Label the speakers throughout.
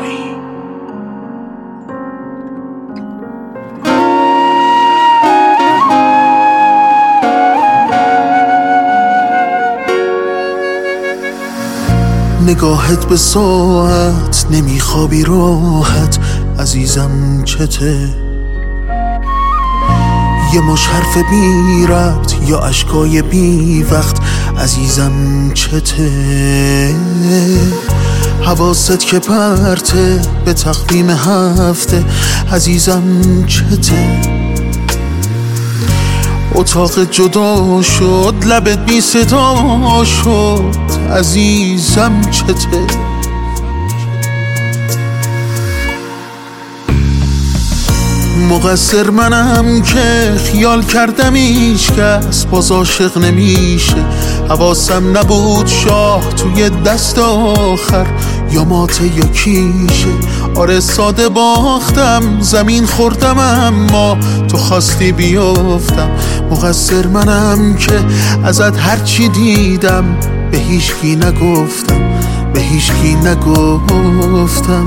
Speaker 1: صفایی.
Speaker 2: نگاهت به ساعت نمیخوابی راحت عزیزم چته؟ یه مش حرف بی ربط یا اشکای بی وقت عزیزم چته؟ حواست که پرته به تقویم هفته عزیزم چته؟ اتاق جدا شد لبت بی صدا شد عزیزم چته؟ مقصر منم که خیال کردم هیچ کس باز عاشق نمیشه. حواسم نبود شاه توی دست آخر یا ماته یا کیشه. آره ساده باختم زمین خوردم اما تو خواستی بیافتم. مقصر منم که ازت هرچی دیدم به هیچکی نگفتم، به هیچکی نگفتم.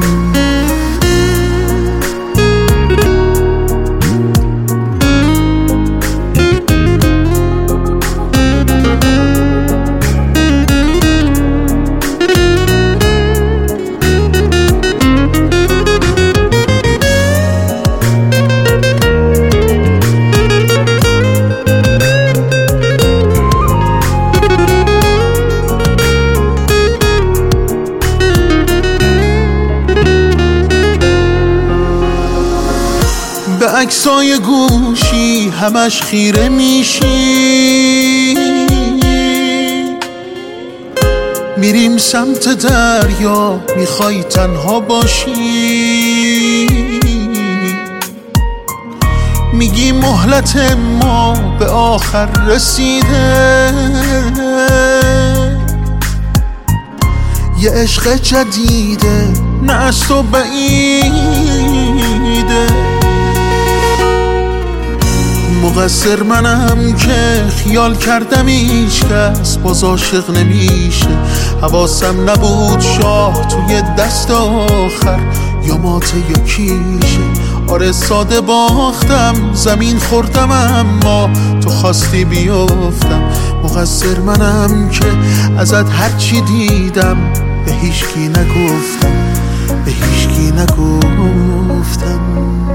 Speaker 2: به عکسای گوشی همش خیره میشی، میریم سمت دریا میخوای تنها باشی. میگی مهلت ما به آخر رسیده، یه عشق جدیده نه از تو بعیده. مقصر منم که خیال کردم هیچ کس باز عاشق نمیشه. حواسم نبود شاه توی دست آخر یا ماته یا کیشه. آره ساده باختم زمین خوردم اما تو خواستی بیافتم. مقصر منم که ازت هرچی دیدم به هیچکی نگفتم، به هیچکی نگفتم.